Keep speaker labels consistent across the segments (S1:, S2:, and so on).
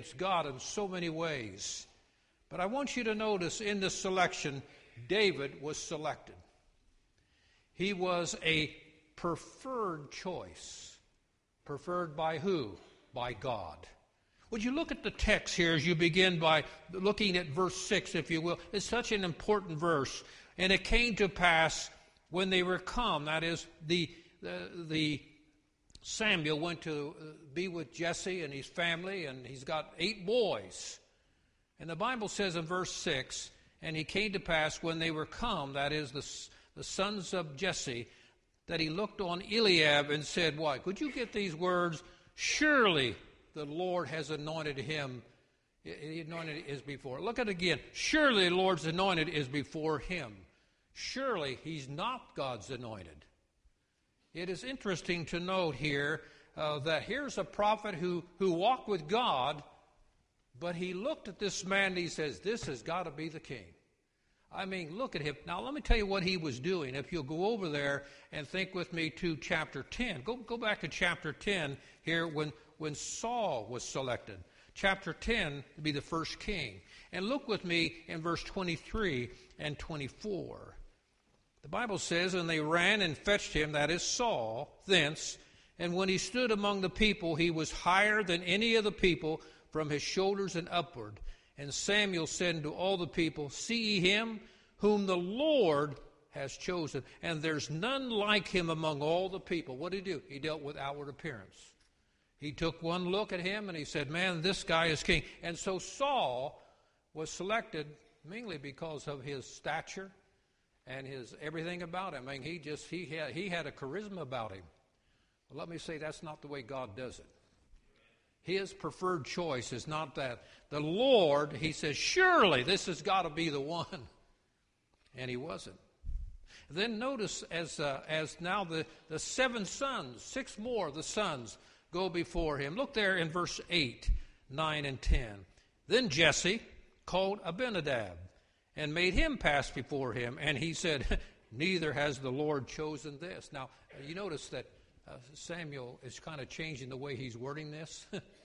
S1: against God in so many ways. But I want you to notice in this selection, David was selected. He was a preferred choice. Preferred by who? By God. Would you look at the text here as you begin by looking at verse 6, if you will. It's such an important verse. And it came to pass when they were come, that is, the Samuel went to be with Jesse and his family, and he's got 8 boys. And the Bible says in verse 6, and he came to pass when they were come, that is, the sons of Jesse, that he looked on Eliab and said, what? Could you get these words? Surely the Lord has anointed him. He anointed is before. Look at it again. Surely the Lord's anointed is before him. Surely he's not God's anointed. It is interesting to note here that here's a prophet who walked with God, but he looked at this man and he says, this has got to be the king. I mean, look at him. Now, let me tell you what he was doing. If you'll go over there and think with me to chapter 10. Go back to chapter 10 here when Saul was selected. Chapter 10 to be the first king. And look with me in verse 23 and 24. The Bible says, and they ran and fetched him, that is Saul, thence. And when he stood among the people, he was higher than any of the people from his shoulders and upward. And Samuel said unto all the people, see ye him whom the Lord has chosen. And there's none like him among all the people. What did he do? He dealt with outward appearance. He took one look at him and he said, man, this guy is king. And so Saul was selected mainly because of his stature and his everything about him. I mean, he had a charisma about him. Well, let me say that's not the way God does it. His preferred choice is not that. The Lord, he says, surely this has got to be the one. And he wasn't. Then notice as now the 7 sons, 6 more of the sons go before him. Look there in verse 8, 9, and 10. Then Jesse called Abinadab and made him pass before him. And he said, neither has the Lord chosen this. Now, you notice that Samuel is kind of changing the way he's wording this.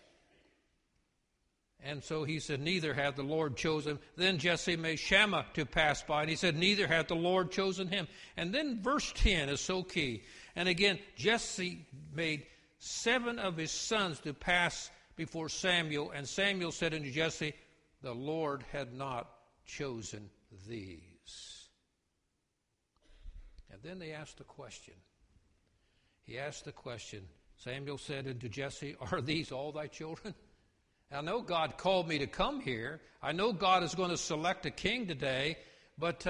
S1: And so he said, neither hath the Lord chosen. Then Jesse made Shammah to pass by, and he said, neither hath the Lord chosen him. And then verse 10 is so key. And again, Jesse made 7 of his sons to pass before Samuel, and Samuel said unto Jesse, the Lord had not chosen these. And then they asked the question. He asked the question. Samuel said unto Jesse, are these all thy children? I know God called me to come here. I know God is going to select a king today, but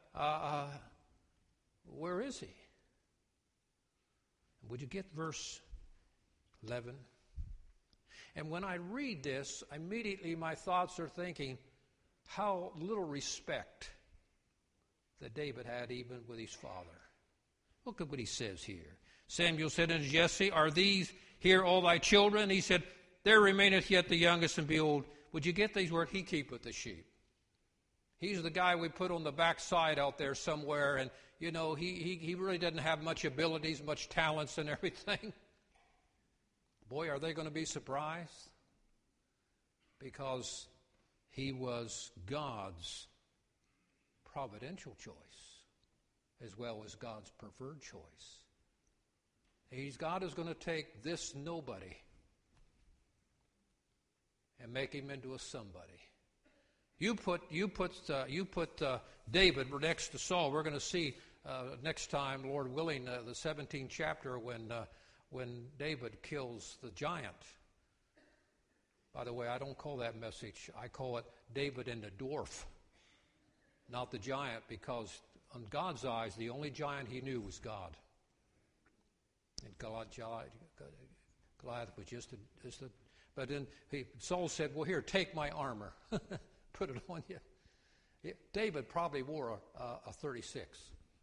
S1: where is he? Would you get verse 11? And when I read this, immediately my thoughts are thinking how little respect that David had even with his father. Look at what he says here. Samuel said unto Jesse, are these here all thy children? He said, there remaineth yet the youngest, and behold, would you get these words? He keepeth the sheep. He's the guy we put on the backside out there somewhere, and, you know, he really doesn't have much abilities, much talents and everything. Boy, are they going to be surprised? Because he was God's providential choice as well as God's preferred choice. God is going to take this nobody and make him into a somebody. You put David next to Saul. We're going to see next time, Lord willing, the 17th chapter when David kills the giant. By the way, I don't call that message. I call it David and the dwarf, not the giant, because in God's eyes, the only giant he knew was God. And Goliath was just a but then Saul said, well, here, take my armor. Put it on you. David probably wore a 36.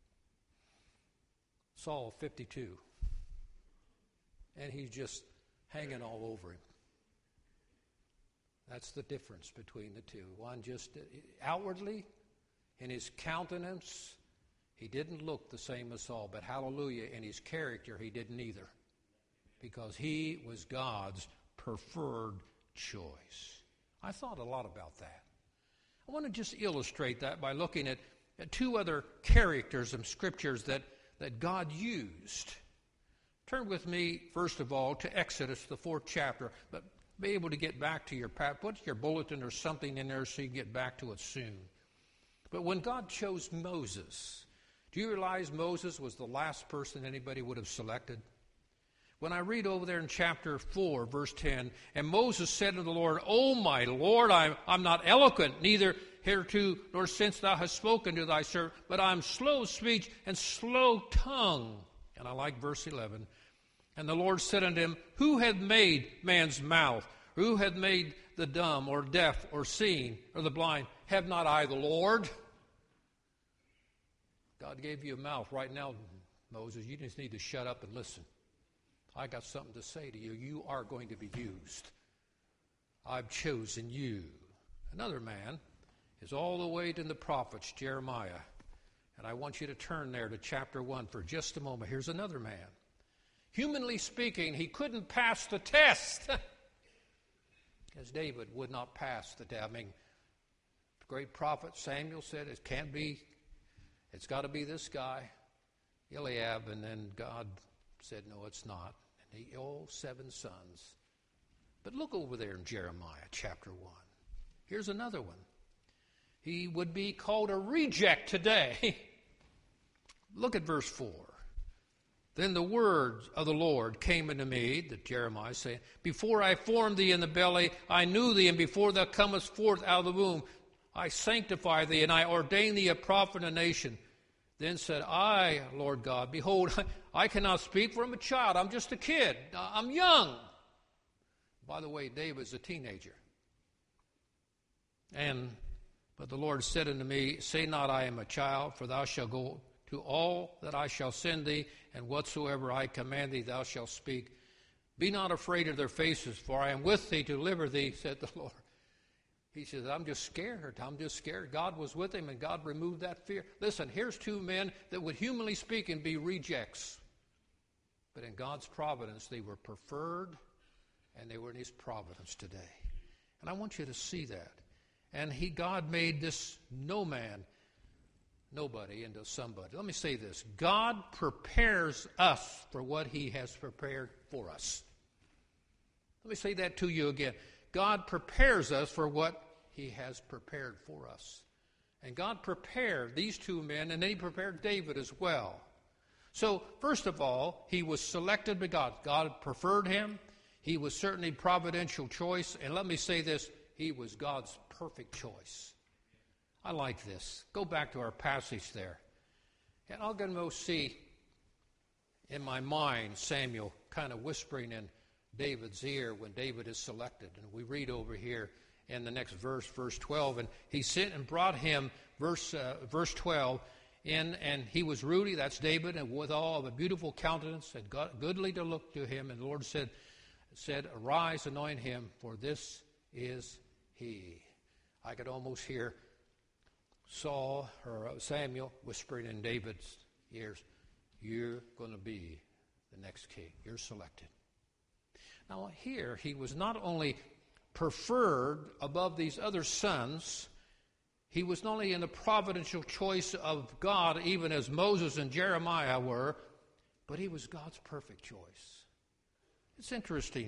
S1: Saul, 52. And he's just hanging all over him. That's the difference between the two. One just outwardly, in his countenance, he didn't look the same as Saul. But hallelujah, in his character, he didn't either. Because he was God's preferred choice. I thought a lot about that. I want to just illustrate that by looking at two other characters in Scriptures that God used. Turn with me, first of all, to Exodus, the 4th chapter, but be able to get back to put your bulletin or something in there so you can get back to it soon. But when God chose Moses, do you realize Moses was the last person anybody would have selected? When I read over there in chapter 4, verse 10, and Moses said to the Lord, O my Lord, I'm not eloquent, neither hitherto nor since thou hast spoken to thy servant, but I'm slow of speech and slow tongue. And I like verse 11. And the Lord said unto him, Who hath made man's mouth? Who hath made the dumb or deaf or seeing or the blind? Have not I the Lord? God gave you a mouth right now, Moses. You just need to shut up and listen. I got something to say to you. You are going to be used. I've chosen you. Another man is all the way to the prophets, Jeremiah. And I want you to turn there to chapter 1 for just a moment. Here's another man. Humanly speaking, he couldn't pass the test. As David would not pass the test. I mean, the great prophet Samuel said it can't be, it's got to be this guy, Eliab. And then God said, no, it's not. And he, all 7 sons. But look over there in Jeremiah chapter 1. Here's another one. He would be called a reject today. Look at verse 4. Then the words of the Lord came unto me, that Jeremiah saying, Before I formed thee in the belly, I knew thee, and before thou comest forth out of the womb, I sanctify thee, and I ordain thee a prophet in a nation. Then said I, Lord God, Behold, I cannot speak, for I'm a child. I'm just a kid. I'm young. By the way, David's a teenager. But the Lord said unto me, Say not I am a child, for thou shalt go to all that I shall send thee, and whatsoever I command thee thou shalt speak. Be not afraid of their faces, for I am with thee to deliver thee, said the Lord. He says, I'm just scared. I'm just scared. God was with him, and God removed that fear. Listen, here's 2 men that would, humanly speaking, be rejects. But in God's providence, they were preferred, and they were in his providence today. And I want you to see that. And God made this nobody into somebody. Let me say this. God prepares us for what he has prepared for us. Let me say that to you again. God prepares us for what he has prepared for us. And God prepared these 2 men, and then he prepared David as well. So, first of all, he was selected by God. God preferred him. He was certainly providential choice. And let me say this, he was God's perfect choice. I like this. Go back to our passage there. And I'm going to see in my mind Samuel kind of whispering in David's ear when David is selected. And we read over here in the next verse, verse 12. And he sent and brought him, verse 12, in, and he was ruddy, that's David, and withal of a beautiful countenance, and goodly to look to him. And the Lord said, Arise, anoint him, for this is he. I could almost hear Samuel whispering in David's ears, You're going to be the next king. You're selected. Now here, he was not only preferred above these other sons, he was not only in the providential choice of God, even as Moses and Jeremiah were, but he was God's perfect choice. It's interesting,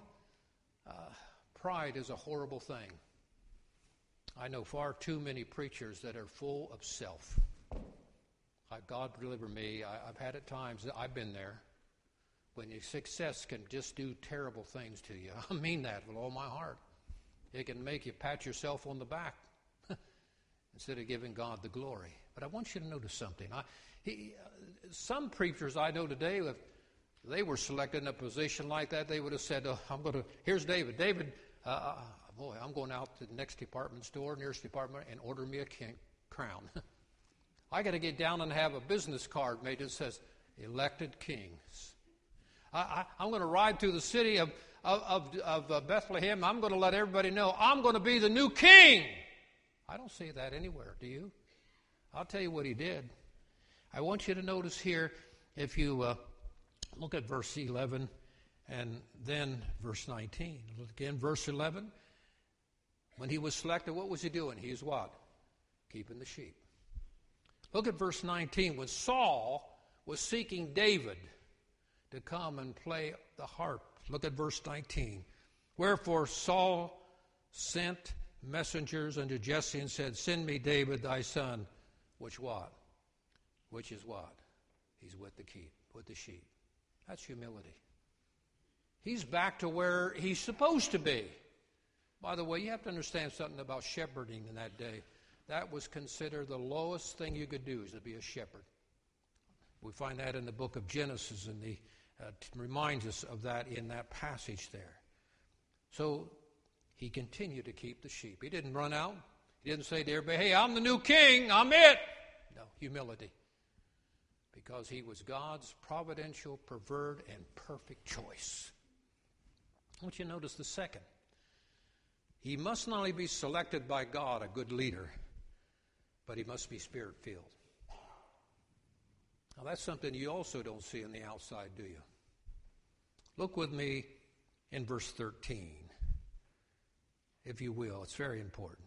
S1: pride is a horrible thing. I know far too many preachers that are full of self. God deliver me. I've had at times, I've been there, when your success can just do terrible things to you. I mean that with all my heart. It can make you pat yourself on the back instead of giving God the glory. But I want you to notice something. Some preachers I know today, if they were selected in a position like that, they would have said, here's David. David, I'm going out to the next department store, nearest department, and order me a crown. I got to get down and have a business card made that says, Elected Kings. I'm going to ride through the city of Bethlehem. I'm going to let everybody know I'm going to be the new king. I don't see that anywhere, do you? I'll tell you what he did. I want you to notice here, if you look at verse 11 and then verse 19. Look again, verse 11. When he was selected, what was he doing? He was what? Keeping the sheep. Look at verse 19. When Saul was seeking David to come and play the harp, look at verse 19. Wherefore Saul sent messengers unto Jesse and said, Send me David thy son, which what? Which is what? He's with the sheep. That's humility. He's back to where he's supposed to be. By the way, you have to understand something about shepherding in that day. That was considered the lowest thing you could do, is to be a shepherd. We find that in the book of Genesis, and reminds us of that in that passage there. So he continued to keep the sheep. He didn't run out. He didn't say to everybody, hey, I'm the new king, I'm it. No, humility. Because he was God's providential, preferred, and perfect choice. I want you to notice the second. He must not only be selected by God, a good leader, but he must be Spirit-filled. Now that's something you also don't see on the outside, do you? Look with me in verse 13, if you will. It's very important.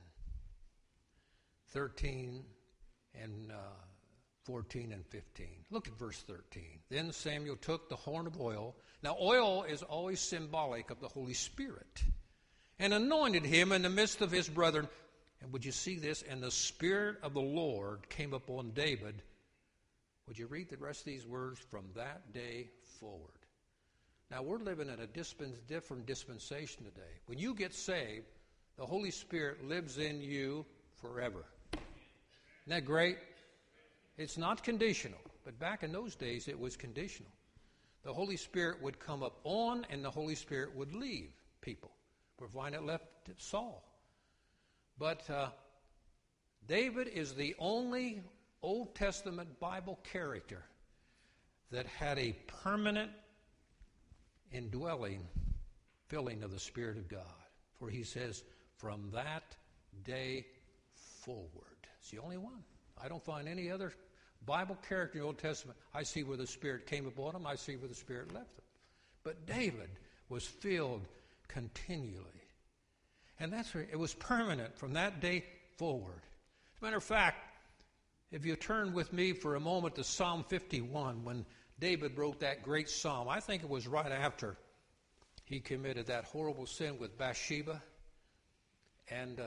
S1: 13 and 14 and 15. Look at verse 13. Then Samuel took the horn of oil. Now oil is always symbolic of the Holy Spirit. And anointed him in the midst of his brethren. And would you see this? And the Spirit of the Lord came upon David. Would you read the rest of these words? From that day forward. Now we're living in a different dispensation today. When you get saved, the Holy Spirit lives in you forever. Isn't that great? It's not conditional, but back in those days it was conditional. The Holy Spirit would come up on, and the Holy Spirit would leave people. Provided it left Saul. But David is the only Old Testament Bible character that had a permanent indwelling, filling of the Spirit of God. For he says, from that day forward. It's the only one. I don't find any other Bible character in the Old Testament. I see where the Spirit came upon him. I see where the Spirit left him. But David was filled continually. And that's where it was permanent from that day forward. As a matter of fact, if you turn with me for a moment to Psalm 51, when David wrote that great psalm, I think it was right after he committed that horrible sin with Bathsheba. And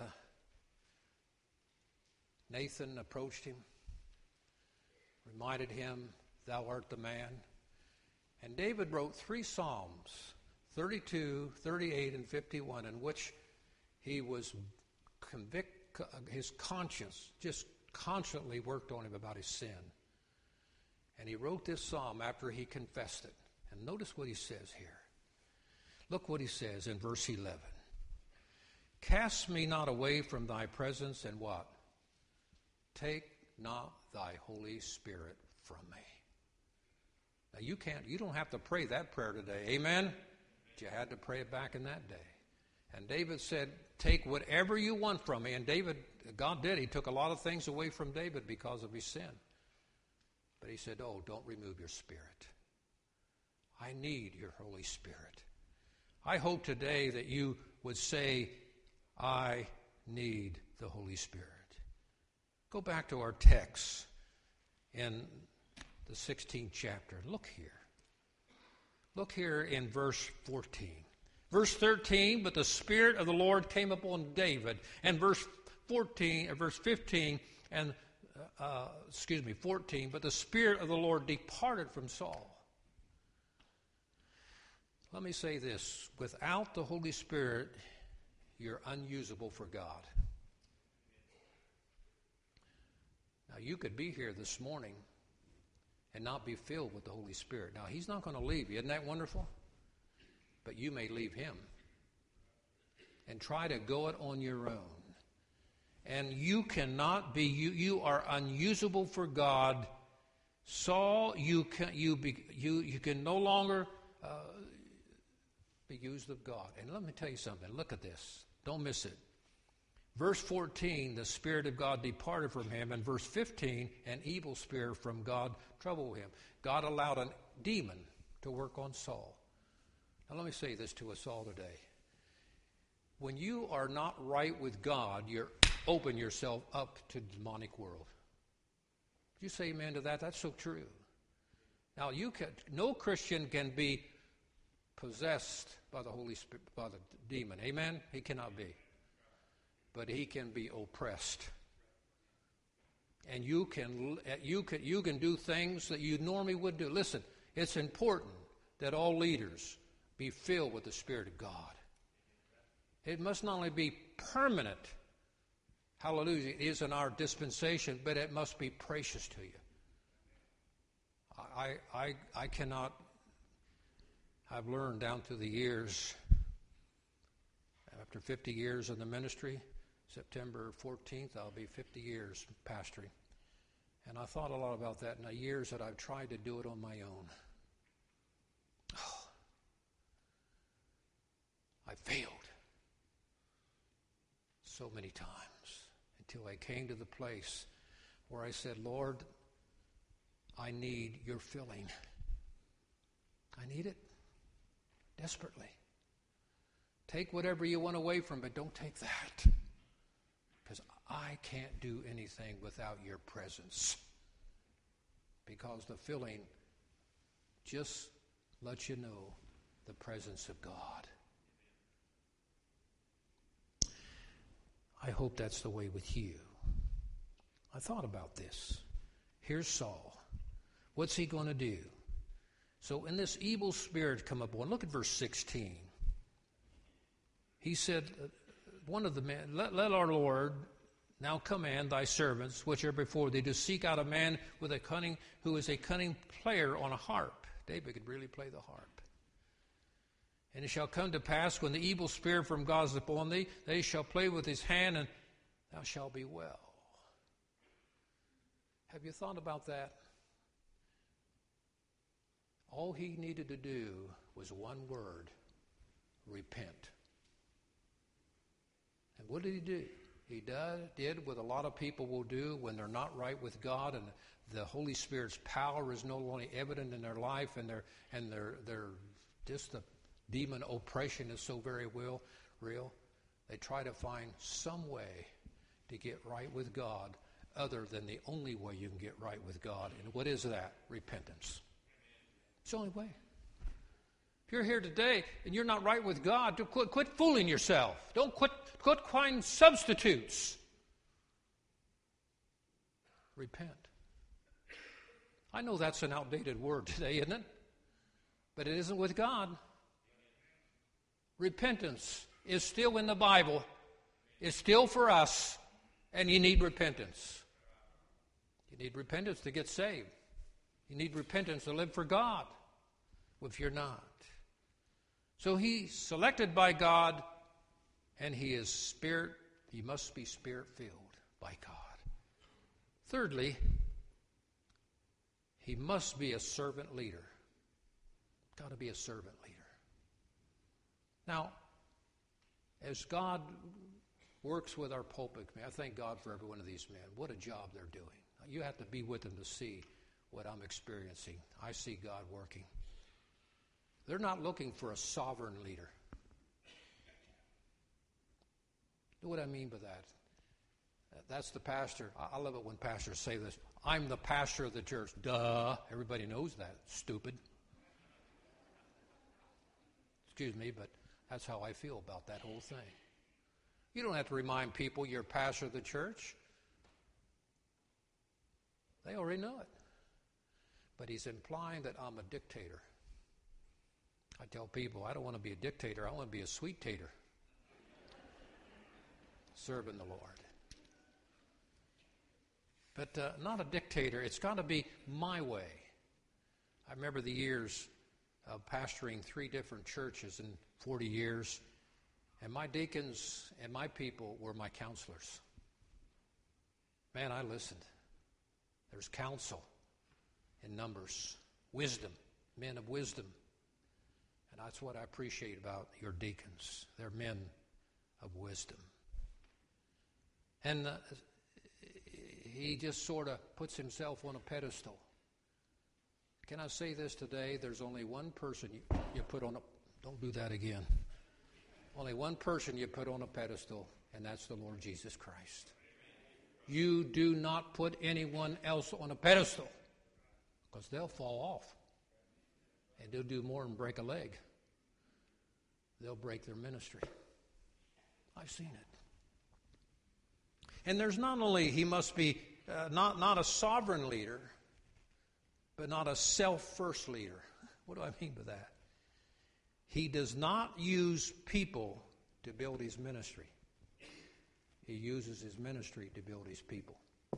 S1: Nathan approached him, reminded him, thou art the man. And David wrote 3 psalms, 32, 38, and 51, in which he was his conscience just constantly worked on him about his sin. And he wrote this psalm after he confessed it. And notice what he says here. Look what he says in verse 11. Cast me not away from thy presence, and what? Take not thy Holy Spirit from me. Now you don't have to pray that prayer today. Amen? But you had to pray it back in that day. And David said, take whatever you want from me. And God did. He took a lot of things away from David because of his sin. But he said, oh, don't remove your Spirit. I need your Holy Spirit. I hope today that you would say, I need the Holy Spirit. Go back to our text in the 16th chapter. Look here. Look here in verse 14. Verse 13, but the Spirit of the Lord came upon David. And verse 15, and 14, but the Spirit of the Lord departed from Saul. Let me say this. Without the Holy Spirit, you're unusable for God. Now, you could be here this morning and not be filled with the Holy Spirit. Now, He's not going to leave you. Isn't that wonderful? But you may leave Him and try to go it on your own. And you cannot be, you are unusable for God. Saul, you can no longer be used of God. And let me tell you something. Look at this. Don't miss it. Verse 14, the Spirit of God departed from him. And verse 15, an evil spirit from God troubled him. God allowed a demon to work on Saul. Now let me say this to us all today. when you are not right with God, you open yourself up to the demonic world. Did you say amen to that? That's so true. Now, no Christian can be possessed by the Holy Spirit, by the demon. Amen? He cannot be. But he can be oppressed. And you can do things that you normally would do. Listen, it's important that all leaders be filled with the Spirit of God. It must not only be permanent, hallelujah, it is in our dispensation, but it must be precious to you. I cannot, I've learned down through the years, after 50 years in the ministry, September 14th, I'll be 50 years pastoring. And I thought a lot about that in the years that I've tried to do it on my own. Oh, I failed so many times until I came to the place where I said, Lord, I need your filling. I need it desperately. Take whatever you want away from it. Don't take that. Because I can't do anything without your presence. Because the filling just lets you know the presence of God. I hope that's the way with you. I thought about this. Here's Saul. What's he going to do? So in this evil spirit come upon, look at verse 16. He said, one of the men, let our Lord now command thy servants, which are before thee, to seek out a man with a cunning, who is a cunning player on a harp. David could really play the harp. And it shall come to pass, when the evil spirit from God is upon thee, they shall play with his hand, and thou shalt be well. Have you thought about that? All he needed to do was one word: repent. And what did he do? He did what a lot of people will do when they're not right with God, and the Holy Spirit's power is no longer evident in their life, and their just the demon oppression is so very real. They try to find some way to get right with God other than the only way you can get right with God. And what is that? Repentance. It's the only way. If you're here today and you're not right with God, quit fooling yourself. Don't quit finding substitutes. Repent. I know that's an outdated word today, isn't it? But it isn't with God. Repentance is still in the Bible. It's still for us, and you need repentance. You need repentance to get saved. You need repentance to live for God, if you're not. So he's selected by God, and he is spirit. He must be spirit-filled by God. Thirdly, he must be a servant leader. Got to be a servant leader. Now, as God works with our pulpit, I thank God for every one of these men. What a job they're doing. You have to be with them to see what I'm experiencing. I see God working. They're not looking for a sovereign leader. You know what I mean by that? That's the pastor. I love it when pastors say this. I'm the pastor of the church. Duh. Everybody knows that. Stupid. Excuse me, but that's how I feel about that whole thing. You don't have to remind people you're pastor of the church. They already know it. But he's implying that I'm a dictator. I tell people, I don't want to be a dictator. I want to be a sweet-tater. Serving the Lord. But not a dictator. It's got to be my way. I remember the years of pastoring 3 different churches in 40 years. And my deacons and my people were my counselors. Man, I listened. There's counsel in Numbers. Wisdom. Men of wisdom. And that's what I appreciate about your deacons. They're men of wisdom. And he just sort of puts himself on a pedestal. Can I say this today? There's only one person you put on a... Don't do that again. Only one person you put on a pedestal, and that's the Lord Jesus Christ. You do not put anyone else on a pedestal, because they'll fall off. And they'll do more than break a leg. They'll break their ministry. I've seen it. And there's not only, he must be not a sovereign leader, but not a self-first leader. What do I mean by that? He does not use people to build his ministry. He uses his ministry to build his people.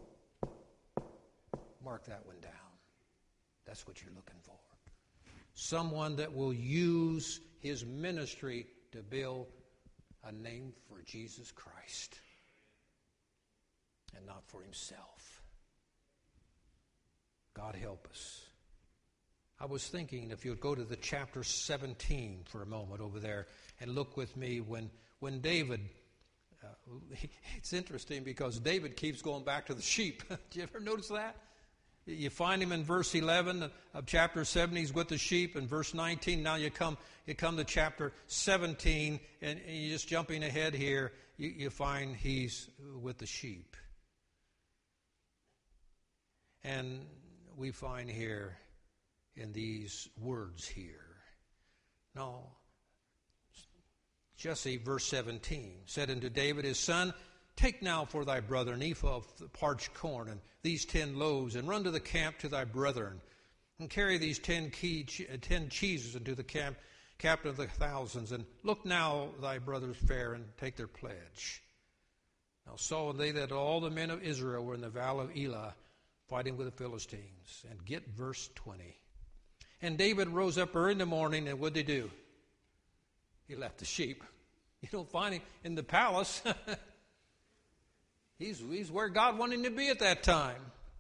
S1: Mark that one down. That's what you're looking for. Someone that will use his ministry to build a name for Jesus Christ and not for himself. God help us. I was thinking, if you would go to the chapter 17 for a moment over there and look with me when David, it's interesting because David keeps going back to the sheep. Did you ever notice that? You find him in verse 11 of chapter 7, he's with the sheep. In verse 19, now you come to chapter 17, and you're just jumping ahead here, you find he's with the sheep. And we find here in these words here. Now, Jesse, verse 17, said unto David his son, take now for thy brother an ephah of the parched corn, and these 10 loaves, and run to the camp to thy brethren, and carry these 10 cheeses into the camp, captain of the thousands, and look now thy brothers fare, and take their pledge. Now saw they that all the men of Israel were in the valley of Elah, fighting with the Philistines. And get verse 20. And David rose up early in the morning, and what did he do? He left the sheep. You don't find him in the palace. He's where God wanted him to be at that time.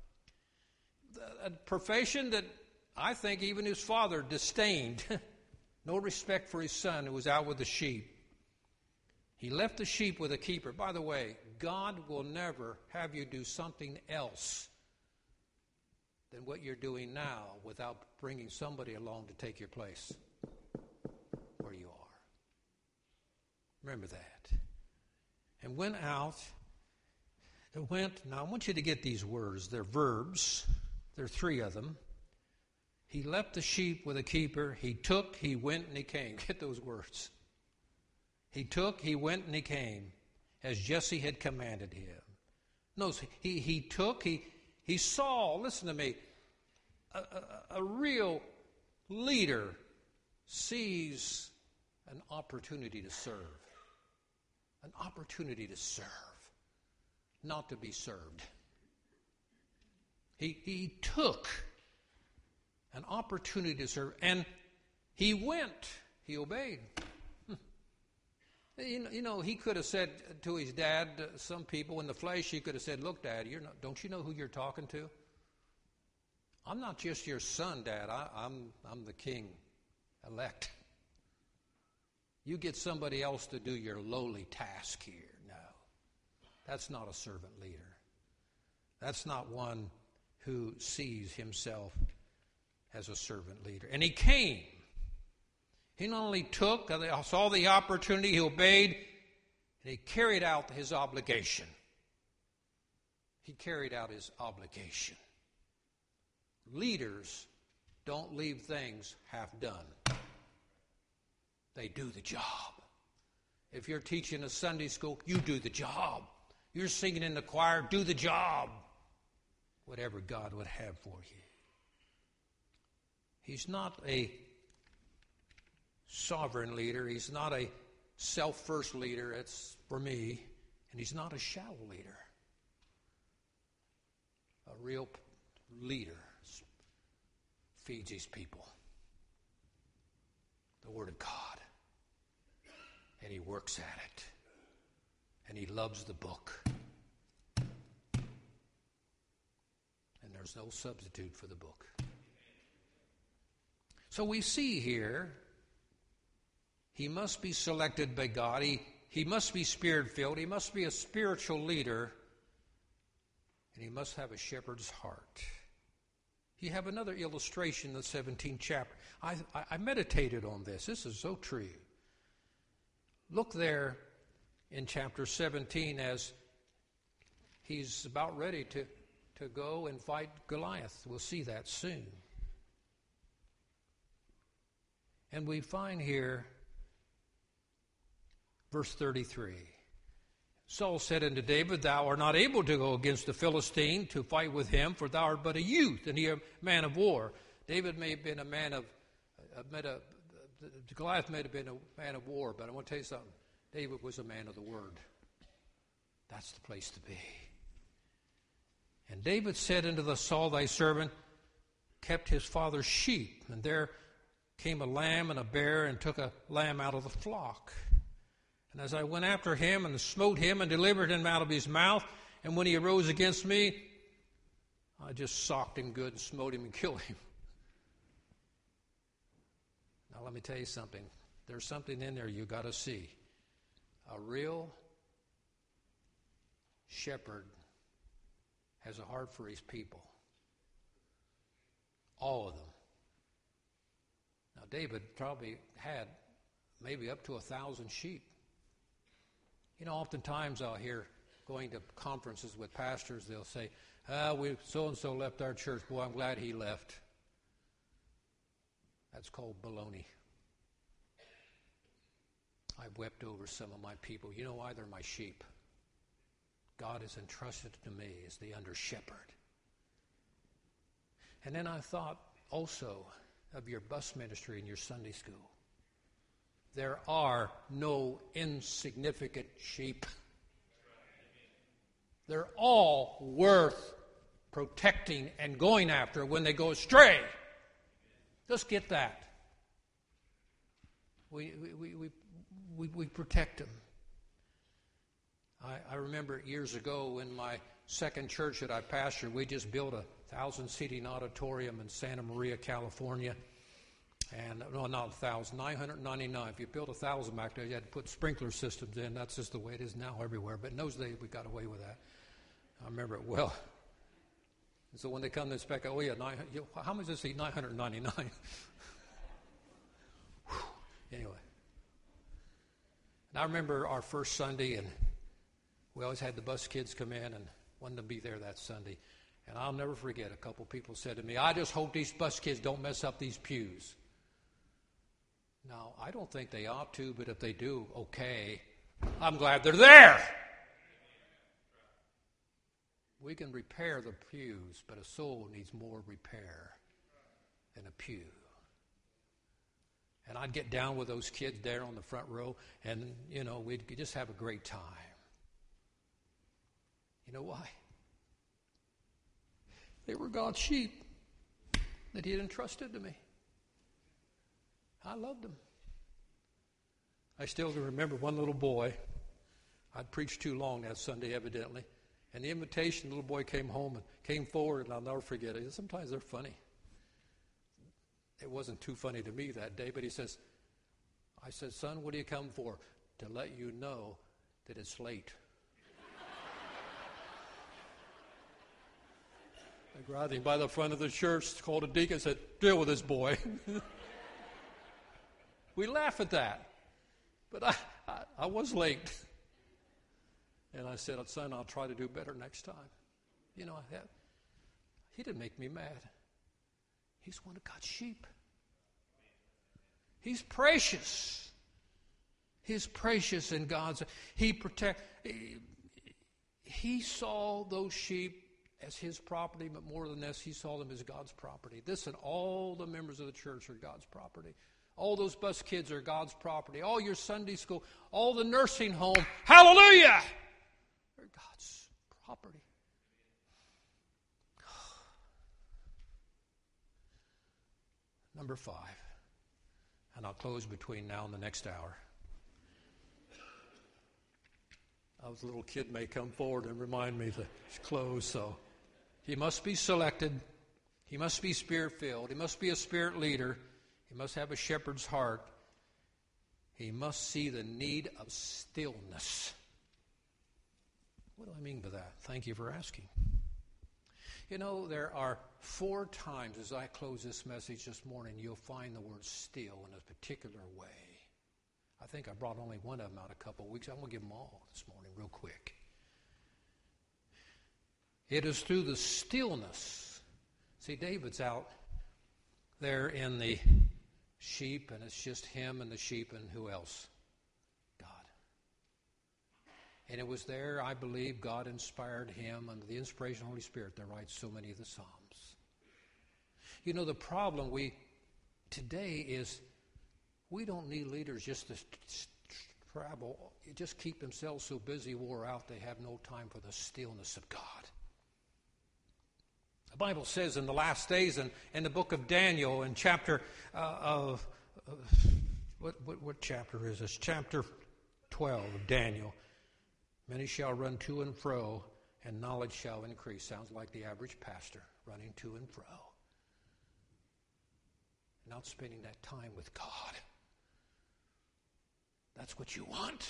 S1: A profession that I think even his father disdained. No respect for his son who was out with the sheep. He left the sheep with a keeper. By the way, God will never have you do something else than what you're doing now without bringing somebody along to take your place where you are. Remember that. And went out. Now I want you to get these words. They're verbs. There are 3 of them. He left the sheep with a keeper. He took, he went, and he came. Get those words. He took, he went, and he came, as Jesse had commanded him. Notice, he took, he saw, listen to me, a real leader sees an opportunity to serve. An opportunity to serve, not to be served. He took an opportunity to serve, and he went. He obeyed. You know, he could have said to his dad, some people in the flesh, he could have said, look, Dad, don't you know who you're talking to? I'm not just your son, Dad. I'm the king elect. You get somebody else to do your lowly task here. No, that's not a servant leader. That's not one who sees himself as a servant leader. And he came. He not only took, saw the opportunity, he obeyed, and he carried out his obligation. He carried out his obligation. Leaders don't leave things half done. They do the job. If you're teaching a Sunday school, you do the job. You're singing in the choir, do the job. Whatever God would have for you. He's not a sovereign leader. He's not a self-first leader. It's for me. And he's not a shallow leader. A real leader feeds his people. The Word of God. And he works at it. And he loves the book. And there's no substitute for the book. So we see here, he must be selected by God. He must be Spirit-filled. He must be a spiritual leader. And he must have a shepherd's heart. You have another illustration in the 17th chapter. I meditated on this. This is so true. Look there in chapter 17 as he's about ready to go and fight Goliath. We'll see that soon. And we find here, verse 33. Saul said unto David, Thou art not able to go against the Philistine to fight with him, for thou art but a youth, and he a man of war. David may have been a man of, Goliath may have been a man of war, but I want to tell you something. David was a man of the word. That's the place to be. And David said unto the Saul thy servant, kept his father's sheep, and there came a lamb and a bear, and took a lamb out of the flock. And as I went after him and smote him and delivered him out of his mouth, and when he arose against me, I just socked him good and smote him and killed him. Now let me tell you something. There's something in there you got to see. A real shepherd has a heart for his people. All of them. Now David probably had maybe up to 1,000 sheep. You know, oftentimes I'll hear going to conferences with pastors, they'll say, so-and-so left our church. Boy, I'm glad he left. That's called baloney. I've wept over some of my people. You know why? They're my sheep. God has entrusted to me as the under shepherd. And then I thought also of your bus ministry and your Sunday school. There are no insignificant sheep. They're all worth protecting and going after when they go astray. Just get that. We protect them. I remember years ago in my second church that I pastored, we just built a 1,000-seating auditorium in Santa Maria, California. And, no, not 1,000, 999. If you built 1,000 back there, you had to put sprinkler systems in. That's just the way it is now everywhere. But in those days, we got away with that. I remember it well. And so when they come to inspect, oh, yeah, how much is this? 999. Anyway. And I remember our first Sunday, and we always had the bus kids come in and wanted to be there that Sunday. And I'll never forget, a couple people said to me, I just hope these bus kids don't mess up these pews. Now, I don't think they ought to, but if they do, okay. I'm glad they're there. We can repair the pews, but a soul needs more repair than a pew. And I'd get down with those kids there on the front row, and, you know, we'd just have a great time. You know why? They were God's sheep that he had entrusted to me. I loved them. I still can remember one little boy. I'd preached too long that Sunday, evidently. And the invitation, the little boy came home and came forward, and I'll never forget it. Sometimes they're funny. It wasn't too funny to me that day, but I said, son, what do you come for? To let you know that it's late. I grabbed him by the front of the church, called a deacon, and said, deal with this boy. We laugh at that. But I was late. And I said, son, I'll try to do better next time. You know, he didn't make me mad. He's one of God's sheep. He's precious. He's precious in God's. He saw those sheep as his property, but more than this, he saw them as God's property. This and all the members of the church are God's property. All those bus kids are God's property. All your Sunday school, all the nursing home, hallelujah, they're God's property. Number 5, and I'll close between now and the next hour. A little kid may come forward and remind me to close, so he must be selected. He must be spirit-filled. He must be a spirit leader. He must have a shepherd's heart. He must see the need of stillness. What do I mean by that? Thank you for asking. You know, there are 4 times as I close this message this morning, you'll find the word still in a particular way. I think I brought only one of them out a couple of weeks. I'm going to give them all this morning real quick. It is through the stillness. See, David's out there in the sheep, and it's just him and the sheep, and who else? God. And it was there, I believe, God inspired him under the inspiration of the Holy Spirit to write so many of the Psalms. You know, the problem today is we don't need leaders just to travel, just keep themselves so busy, wore out, they have no time for the stillness of God. The Bible says in the last days, in the book of Daniel, in chapter what chapter is this? Chapter 12 of Daniel. Many shall run to and fro, and knowledge shall increase. Sounds like the average pastor running to and fro. Not spending that time with God. That's what you want.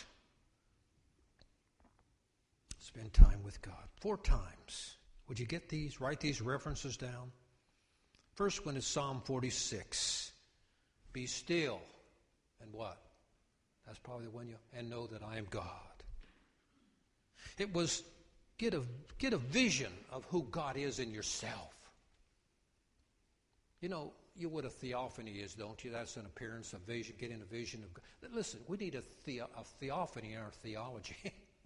S1: Spend time with God. 4 times. Would you get these? Write these references down. First one is Psalm 46. Be still. And what? That's probably the one and know that I am God. It was get a vision of who God is in yourself. You know what a theophany is, don't you? That's an appearance, a vision, getting a vision of God. Listen, we need a theophany in our theology.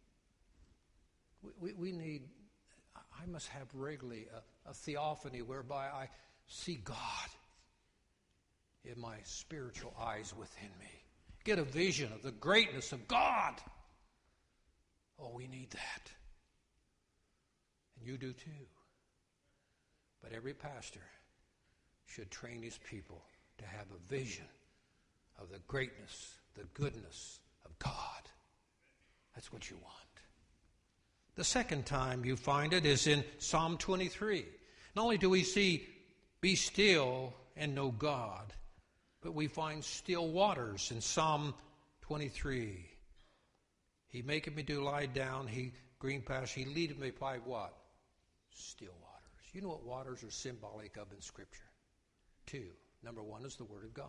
S1: we need, I must have regularly a theophany whereby I see God in my spiritual eyes within me. Get a vision of the greatness of God. Oh, we need that. And you do too. But every pastor should train his people to have a vision of the greatness, the goodness of God. That's what you want. The second time you find it is in Psalm 23. Not only do we see, be still and know God, but we find still waters in Psalm 23. He maketh me to lie down, green pasture, he leadeth me by what? Still waters. You know what waters are symbolic of in Scripture? 2. Number 1 is the Word of God.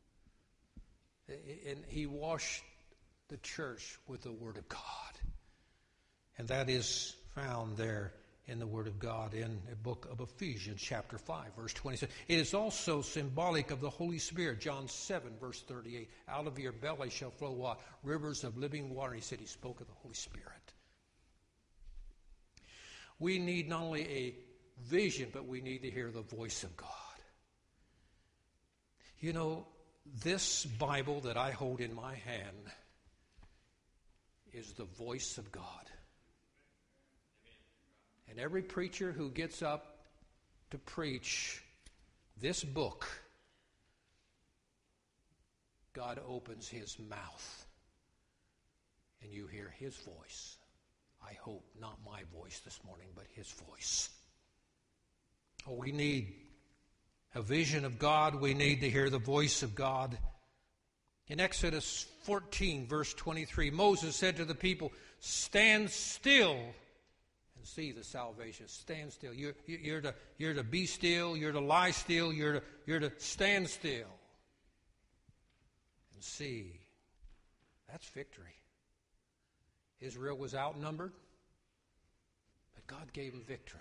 S1: And he washed the church with the Word of God. And that is found there in the Word of God in the book of Ephesians, chapter 5, verse 27. It is also symbolic of the Holy Spirit. John 7, verse 38. Out of your belly shall flow what? Rivers of living water. He said he spoke of the Holy Spirit. We need not only a vision, but we need to hear the voice of God. You know, this Bible that I hold in my hand is the voice of God. And every preacher who gets up to preach this book, God opens his mouth and you hear his voice. I hope not my voice this morning, but his voice. Oh, we need a vision of God. We need to hear the voice of God. In Exodus 14, verse 23, Moses said to the people, stand still and see the salvation. Stand still. You're to be still. You're to lie still. You're to stand still and see. That's victory. Israel was outnumbered, but God gave them victory.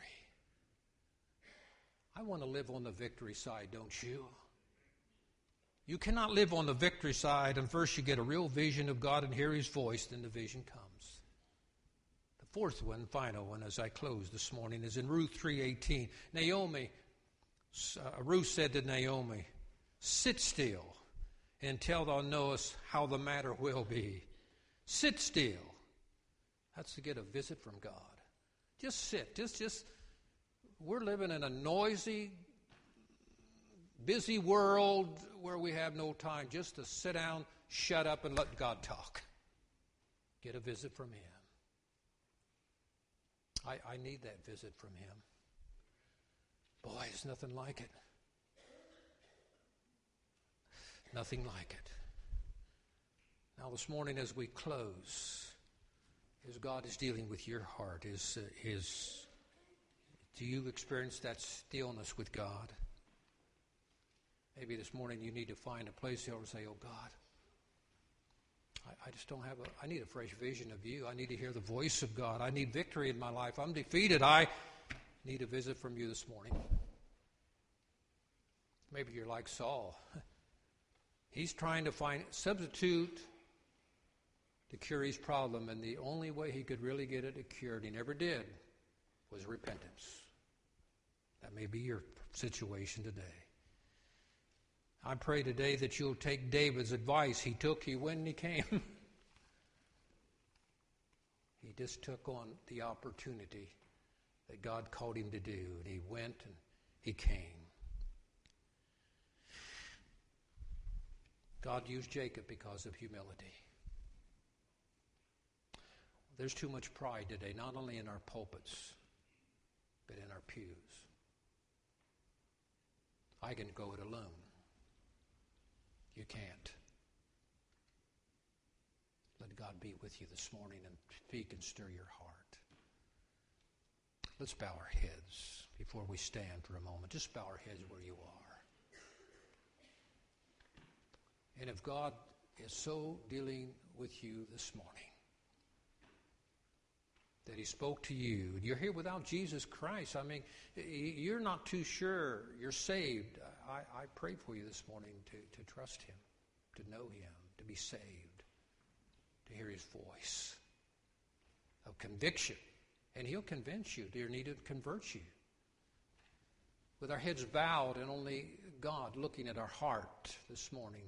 S1: I want to live on the victory side, don't you? You cannot live on the victory side and first you get a real vision of God and hear his voice, then the vision comes. The fourth one, final one, as I close this morning, is in Ruth 3:18. Ruth said to Naomi, sit still until thou knowest how the matter will be. Sit still. That's to get a visit from God. Just sit. Just. We're living in a noisy, busy world where we have no time just to sit down, shut up, and let God talk. Get a visit from him. I need that visit from him. Boy, there's nothing like it. Nothing like it. Now this morning as we close, as God is dealing with your heart, do you experience that stillness with God? Maybe this morning you need to find a place there and say, oh God, I just don't have I need a fresh vision of you. I need to hear the voice of God. I need victory in my life. I'm defeated. I need a visit from you this morning. Maybe you're like Saul. He's trying to find a substitute to cure his problem, and the only way he could really get it cured, he never did, was repentance. That may be your situation today. I pray today that you'll take David's advice. He went, and he came. He just took on the opportunity that God called him to do, and he went and he came. God used Jacob because of humility. There's too much pride today, not only in our pulpits, but in our pews. I can go it alone. You can't. Let God be with you this morning and speak and stir your heart. Let's bow our heads before we stand for a moment. Just bow our heads where you are. And if God is so dealing with you this morning, that he spoke to you, and you're here without Jesus Christ, I mean, you're not too sure you're saved, I pray for you this morning to trust him, to know him, to be saved, to hear his voice of conviction. And he'll convince you, dear need to convert you. With our heads bowed and only God looking at our heart this morning,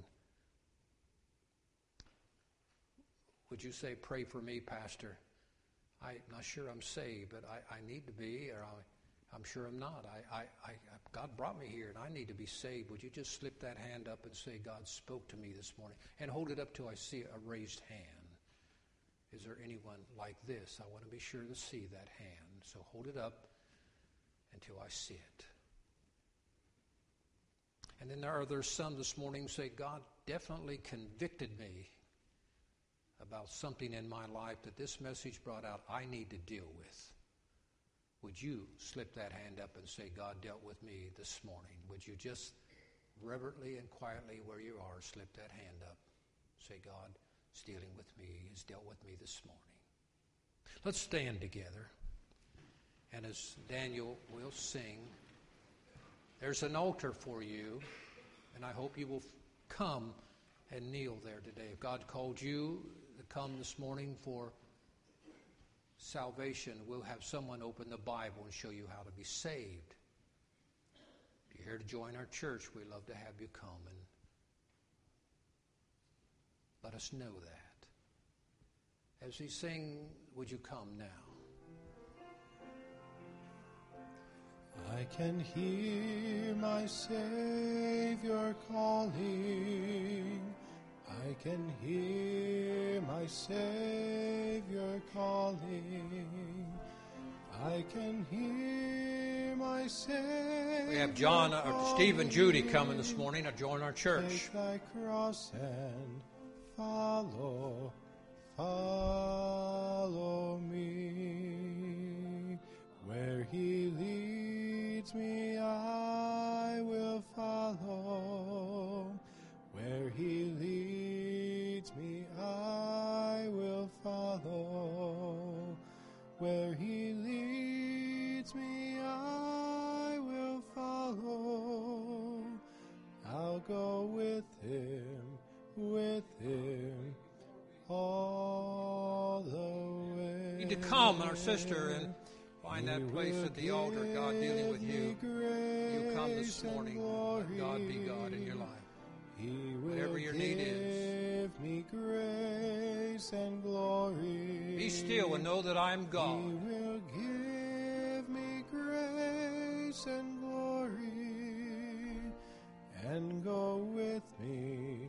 S1: would you say, pray for me, Pastor? I'm not sure I'm saved, but I need to be, or I'm sure I'm not. God brought me here, and I need to be saved. Would you just slip that hand up and say, God spoke to me this morning? And hold it up till I see a raised hand. Is there anyone like this? I want to be sure to see that hand. So hold it up until I see it. And then there's some this morning who say, God definitely convicted me about something in my life that this message brought out I need to deal with. Would you slip that hand up and say, God dealt with me this morning? Would you just reverently and quietly where you are, slip that hand up. Say, God is dealing with me. He's dealt with me this morning. Let's stand together. And as Daniel will sing, there's an altar for you, and I hope you will come and kneel there today. If God called you to come this morning for salvation, we'll have someone open the Bible and show you how to be saved. If you're here to join our church, we'd love to have you come and let us know that. As we sing, would you come now?
S2: I can hear my Savior calling. I can hear my Savior calling. I can hear my Savior.
S1: We have Steve and Judy coming this morning to join our church.
S2: Take thy cross and follow me. Where he leads me, I will follow. Where he leads me, I will follow. Where he leads me, I will follow. I'll go with him all the way.
S1: You need to come, our sister, and find that place at the altar, God dealing with you. You come this morning, let God be God in your life. Whatever your need is,
S2: me grace and glory.
S1: Be still and know that I am God.
S2: He will give me grace and glory, and go with me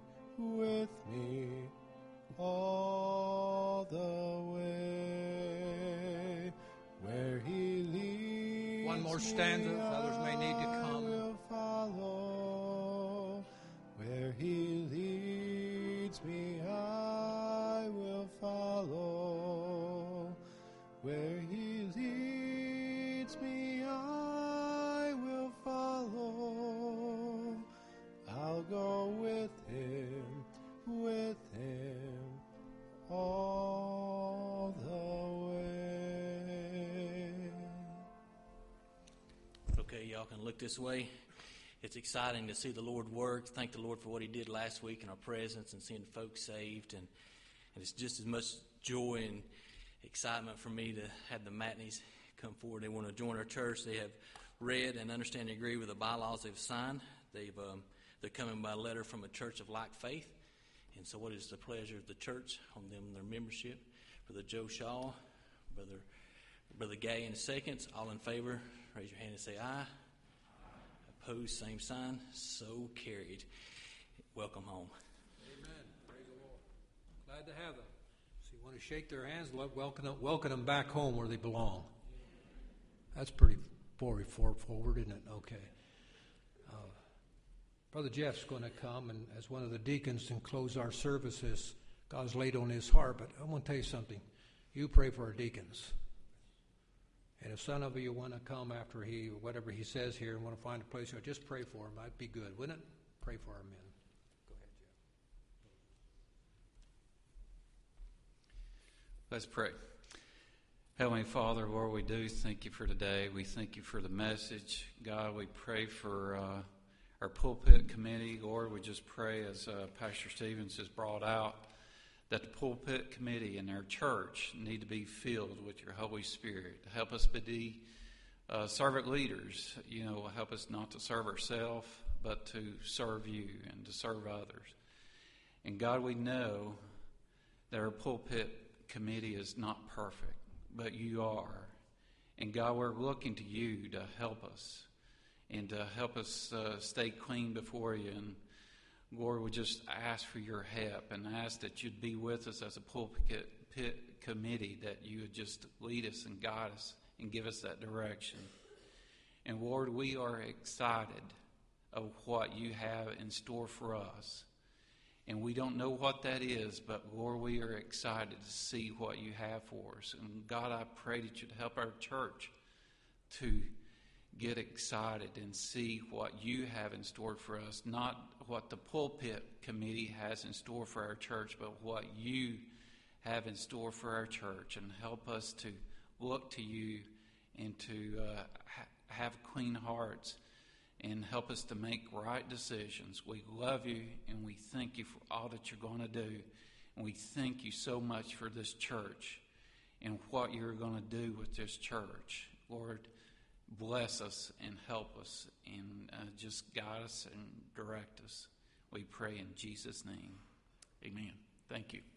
S2: all the way. Where he leads
S1: one more stanza, others may need to come.
S2: I will follow. Where he leads me, I will follow. Where he leads me, I will follow. I'll go with him
S3: y'all can look this way. It's exciting to see the Lord work. Thank the Lord for what he did last week in our presence and seeing folks saved. And it's just as much joy and excitement for me to have the Matneys come forward. They want to join our church. They have read and understand and agree with the bylaws they've signed. They're coming by letter from a church of like faith. And so what is the pleasure of the church on them, their membership? Brother Joe Shaw, Brother Gay in the seconds. All in favor, raise your hand and say aye. Opposed, same sign. So carried. Welcome home.
S1: Amen. Praise the Lord. Glad to have them. So you want to shake their hands, welcome them back home where they belong. That's pretty forward, isn't it? Okay. Brother Jeff's going to come and as one of the deacons and close our services. God's laid on his heart, but I want to tell you something. You pray for our deacons. And if some of you want to come after whatever he says here and want to find a place, just pray for him. That'd be good, wouldn't it? Pray for our men. Go ahead, Jeff.
S4: Let's pray. Heavenly Father, Lord, we do thank you for today. We thank you for the message. God, we pray for our pulpit committee. Lord, we just pray as Pastor Stevens has brought out that the pulpit committee and our church need to be filled with your Holy Spirit. Help us be servant leaders. Help us not to serve ourselves, but to serve you and to serve others. And God, we know that our pulpit committee is not perfect, but you are. And God, we're looking to you to help us and to help us stay clean before you. And Lord, we just ask for your help and ask that you'd be with us as a pulpit committee, that you would just lead us and guide us and give us that direction. And Lord, we are excited of what you have in store for us. And we don't know what that is, but Lord, we are excited to see what you have for us. And God, I pray that you'd help our church to get excited and see what you have in store for us, not what the pulpit committee has in store for our church, but what you have in store for our church. And help us to look to you and to have clean hearts and help us to make right decisions. We love you and we thank you for all that you're going to do. And we thank you so much for this church and what you're going to do with this church. Lord, bless us and help us and just guide us and direct us. We pray in Jesus' name. Amen. Thank you.